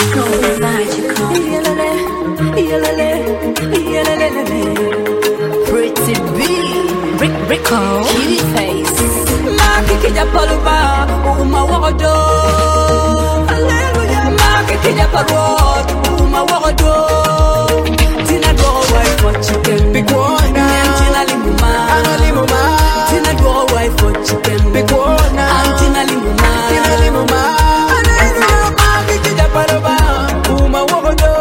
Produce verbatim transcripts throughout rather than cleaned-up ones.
Pretty B, Rick Rico, Kitty Face. Makikija paluba, uma wado. Hallelujah, makikija parod, uma wado. Tina do wife for chicken, big one. Tina limuma, Anna limuma. Tina do wife for chicken, big one. Tina limuma, Tina limuma. Hallelujah, makikija paluba, uma wado.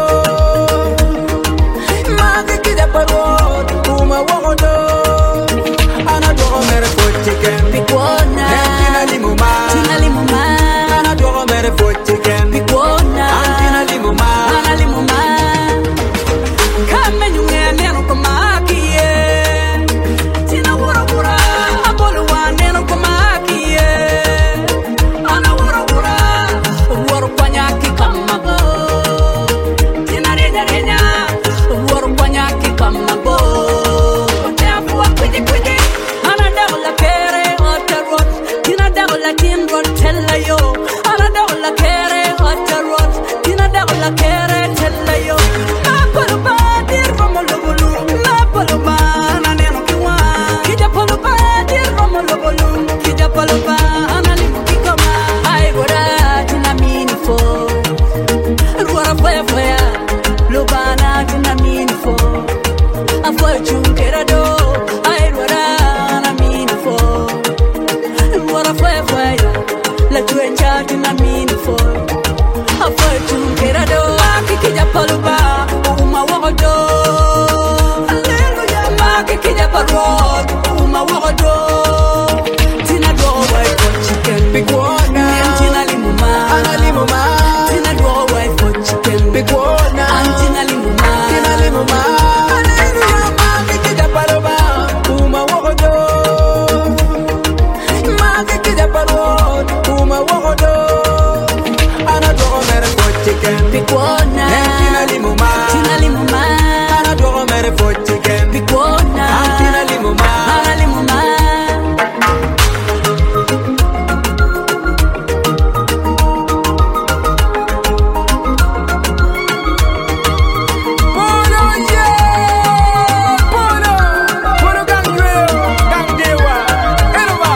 Makikija parod, uma wado. Anna do mere for chicken, big one. Tina limuma, Tina limuma. Anna do mere for chicken, big one. Tina limuma, Anna limuma. Come and you get no komakie. Tina wura wura, abolo wane no komakie. Ana wura wura, wura kwanyaki kamago. Tina rinya rinya, wura kwanyaki kamago. Teafu kwiji kwiji, ana daula kere oterot. Tina daula tinrot tella yo. Ana daula kere oterot. Tina daula kere tella yo. Apoloba dir romolobolu, apoloba na neno kiwa. Kija poloba dir romolobolu, kija poloba na limu kikoma. Ai gora tina mini fo, ruara foya foya, lobana tina mini fo. Afoya chungera do, ai gora na mini fo. Ruara foya foya, la tuencha tina mini fo. Afoya chungera do, kija poloba, uma wado. Hallelujah, makikija parod, uma wado. Tina do wife for chicken, big one. Tina limuma, Anna limuma. Tina do wife for chicken, big one. Tina limuma, Tina limuma. Hallelujah, makikija paloba, uma wado. Makikija parod, uma wado. Anna do mere for chicken, big one. Tina limuma, Tina limuma. Anna do mere for chicken, big one. Tina limuma, Anna limuma. Polo yeah, polo, polo gangweo, gangdewa, eroba.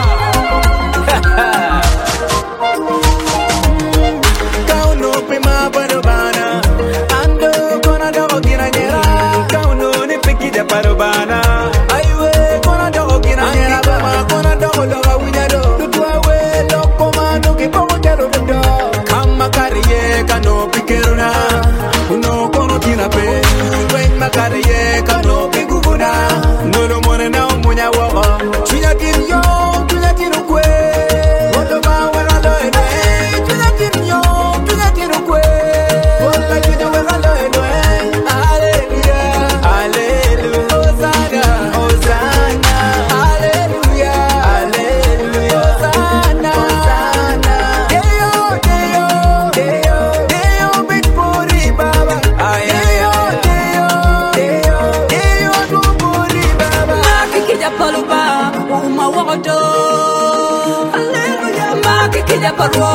Kauno prima parubana, ando kona dogo ginanyera. Kauno ni piki de parubana, aiwe kona dogo ginanyera. Bama kona dogo dogo winyado, tutwa we loko manu kipomo tero do. Kama kariye kano pikiruna, uno kono tina pe. Wen makariye kano pikuguna, nolo mone na umunya wawa. Chunya kinyo, chunya kinukwe. Woto ba wera loene, chunya kinyo, chunya kinukwe. Wola chunya wera loene. Hallelujah, hallelujah, Hosanna, Hosanna. Hallelujah, hallelujah, Hosanna, Hosanna. Deyo, deyo, deyo, deyo, big booty baba. Deyo, deyo, deyo, deyo, big booty baba. Makikija paluba, uma wado. Hallelujah, makikija parwa.